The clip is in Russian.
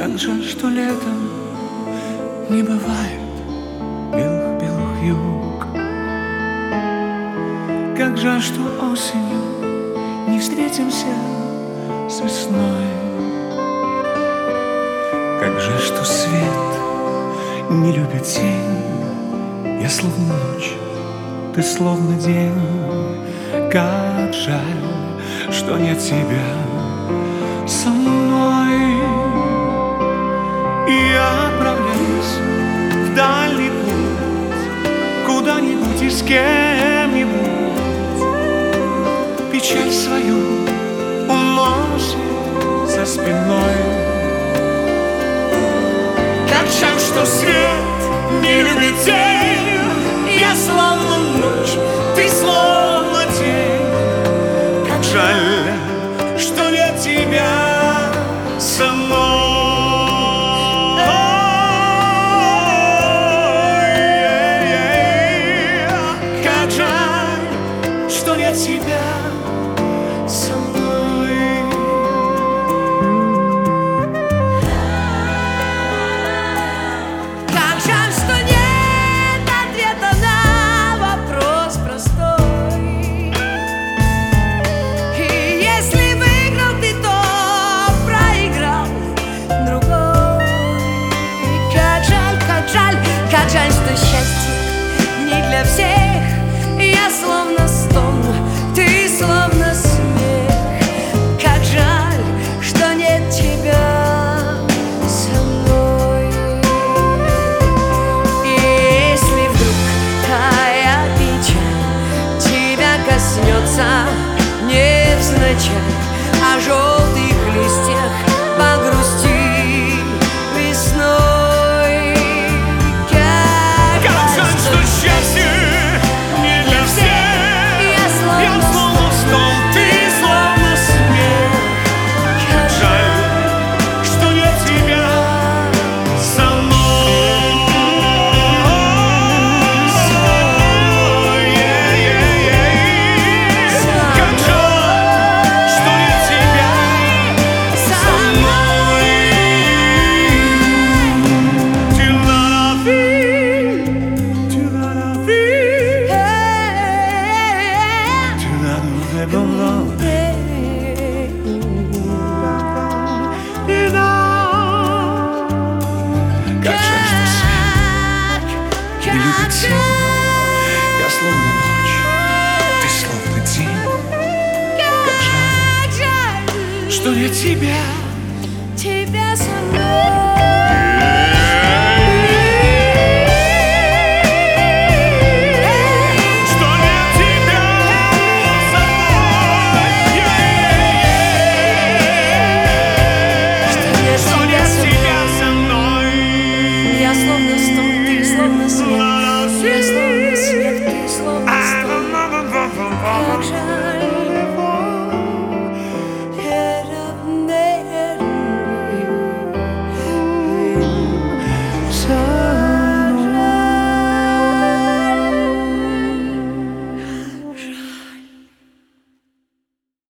Как жаль, что летом не бывает белых-белых юг. Как жаль, что осенью не встретимся с весной. Как жаль, что свет не любит тень. Я словно ночь, ты словно день. Как жаль, что нет тебя со мной. И я отправляюсь в дальний путь, куда-нибудь и с кем-нибудь. Печаль свою уносит за спиной. Как жаль, что свет не любит день. Я словно ночь, ты словно день. Как жаль, что нет тебя со мной. Как жаль, что нет тебя со мной. Как жаль, что нет ответа на вопрос простой. И если выиграл ты, то проиграл другой. Как жаль, что счастье не для всех. Я словно стон, ты словно смех. Как жаль, что нет тебя со мной. И если вдруг тая печаль тебя коснется невзначай, о желтых листьях погрусти весной. Как жаль, что счастье не для всех. Я словно стон, ты словно смех. Как жаль, что нет тебя со мной. Как жаль, что нет тебя со мной. Tu la vie, tu la vie, tu la nouvelle. Как жаль, что свет не любит тень. Я словно ночь, ты словно день. Как жаль, что нет тебя. Тебя